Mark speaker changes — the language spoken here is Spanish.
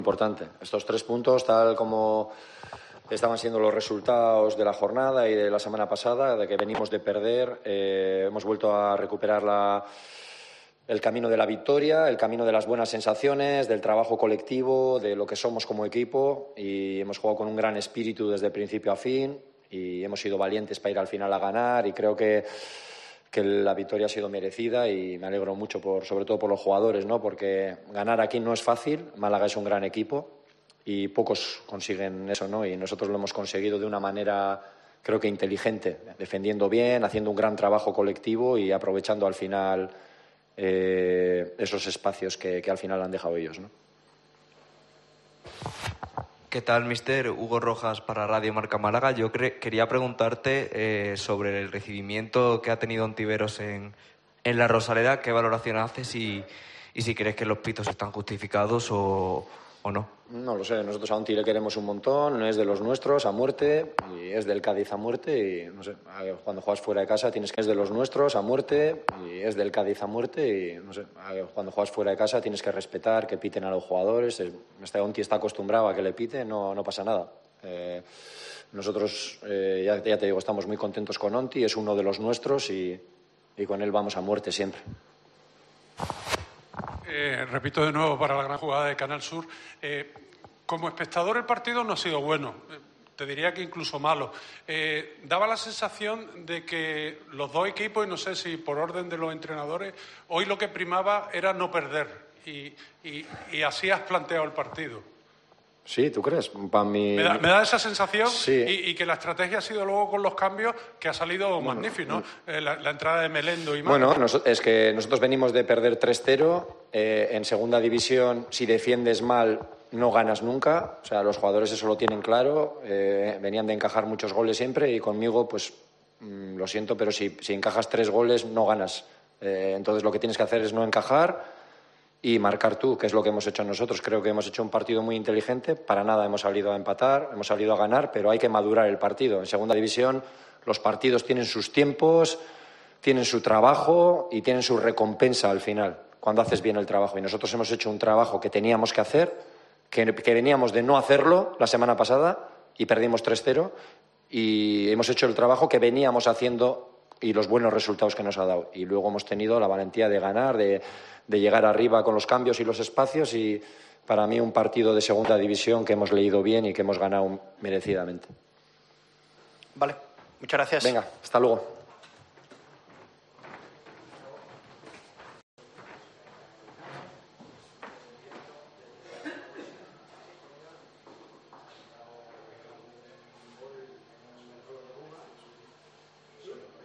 Speaker 1: Importante. Estos 3 puntos, tal como estaban siendo los resultados de la jornada y de la semana pasada, de que venimos de perder, hemos vuelto a recuperar el camino de la victoria, el camino de las buenas sensaciones, del trabajo colectivo, de lo que somos como equipo, y hemos jugado con un gran espíritu desde principio a fin y hemos sido valientes para ir al final a ganar, y creo que la victoria ha sido merecida, y me alegro mucho sobre todo por los jugadores, ¿no? Porque ganar aquí no es fácil. Málaga es un gran equipo y pocos consiguen eso, ¿no? Y nosotros lo hemos conseguido de una manera, creo que inteligente, defendiendo bien, haciendo un gran trabajo colectivo y aprovechando al final esos espacios que al final han dejado ellos, ¿no?
Speaker 2: ¿Qué tal, mister? Hugo Rojas para Radio Marca Málaga. Yo quería preguntarte sobre el recibimiento que ha tenido Ontiveros en la Rosaleda. ¿Qué valoración haces y si crees que los pitos están justificados o no?
Speaker 1: No lo sé. Nosotros a Onti le queremos un montón. Es de los nuestros a muerte y es del Cádiz a muerte. Y no sé, cuando juegas fuera de casa es de los nuestros a muerte y es del Cádiz a muerte. Y no sé, cuando juegas fuera de casa tienes que respetar que piten a los jugadores. Onti está acostumbrado a que le pite, no pasa nada. Nosotros, ya te digo, estamos muy contentos con Onti. Es uno de los nuestros y con él vamos a muerte siempre.
Speaker 3: Repito de nuevo para la gran jugada de Canal Sur. Como espectador el partido no ha sido bueno, te diría que incluso malo. Daba la sensación de que los dos equipos, y no sé si por orden de los entrenadores, hoy lo que primaba era no perder y así has planteado el partido.
Speaker 1: Sí, ¿tú crees?
Speaker 3: Me da esa sensación,
Speaker 1: sí.
Speaker 3: y que la estrategia ha sido luego con los cambios que ha salido magnífico, ¿no? La entrada de Melendo y más.
Speaker 1: Bueno, es que nosotros venimos de perder 3-0. En segunda división, si defiendes mal, no ganas nunca. O sea, los jugadores eso lo tienen claro. Venían de encajar muchos goles siempre y conmigo, pues, lo siento, pero si encajas 3 goles, no ganas. Entonces lo que tienes que hacer es no encajar y marcar tú, que es lo que hemos hecho nosotros. Creo que hemos hecho un partido muy inteligente. Para nada hemos salido a empatar, hemos salido a ganar, pero hay que madurar el partido. En segunda división los partidos tienen sus tiempos, tienen su trabajo y tienen su recompensa al final, cuando haces bien el trabajo. Y nosotros hemos hecho un trabajo que teníamos que hacer, que veníamos de no hacerlo la semana pasada y perdimos 3-0, y hemos hecho el trabajo que veníamos haciendo y los buenos resultados que nos ha dado. Y luego hemos tenido la valentía de ganar, de llegar arriba con los cambios y los espacios, y para mí un partido de segunda división que hemos leído bien y que hemos ganado merecidamente.
Speaker 4: Vale, muchas gracias.
Speaker 1: Venga, hasta luego.